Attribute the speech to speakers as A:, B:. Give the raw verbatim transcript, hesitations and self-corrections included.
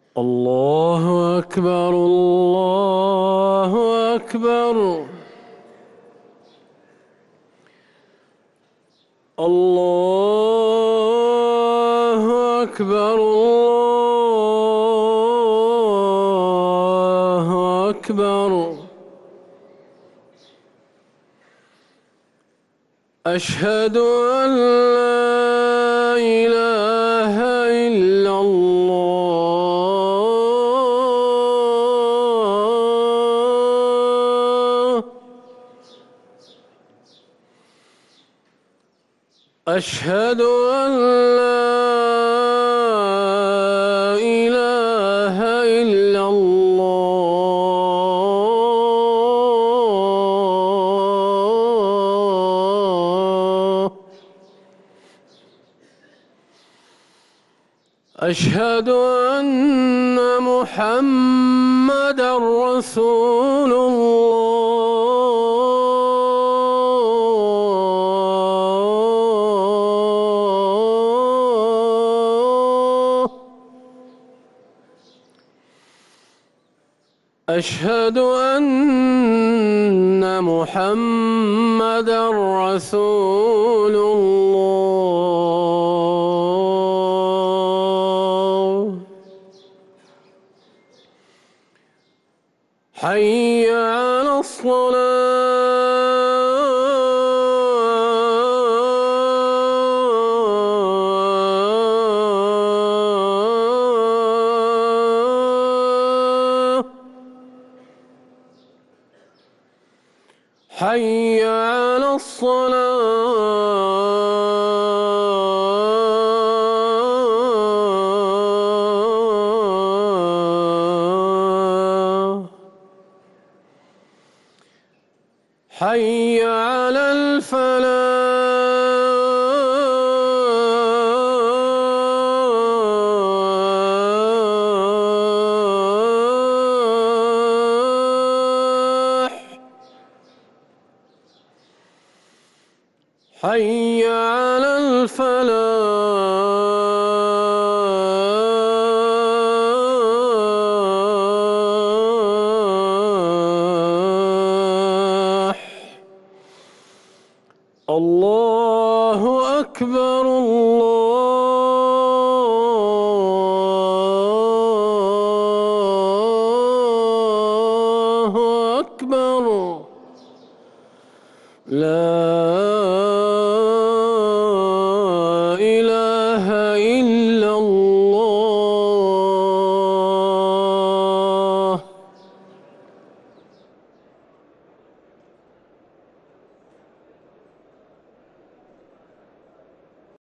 A: الله أكبر الله أكبر الله أكبر الله أكبر أشهد أن لا إله إلا الله أشهد أن لا إله إلا الله أشهد أن محمدًا رسول الله أشهد أن محمدًا رسول الله حي على الصلاة حي على الصلاة حي على الفلاح حي على الفلاح الله أكبر الله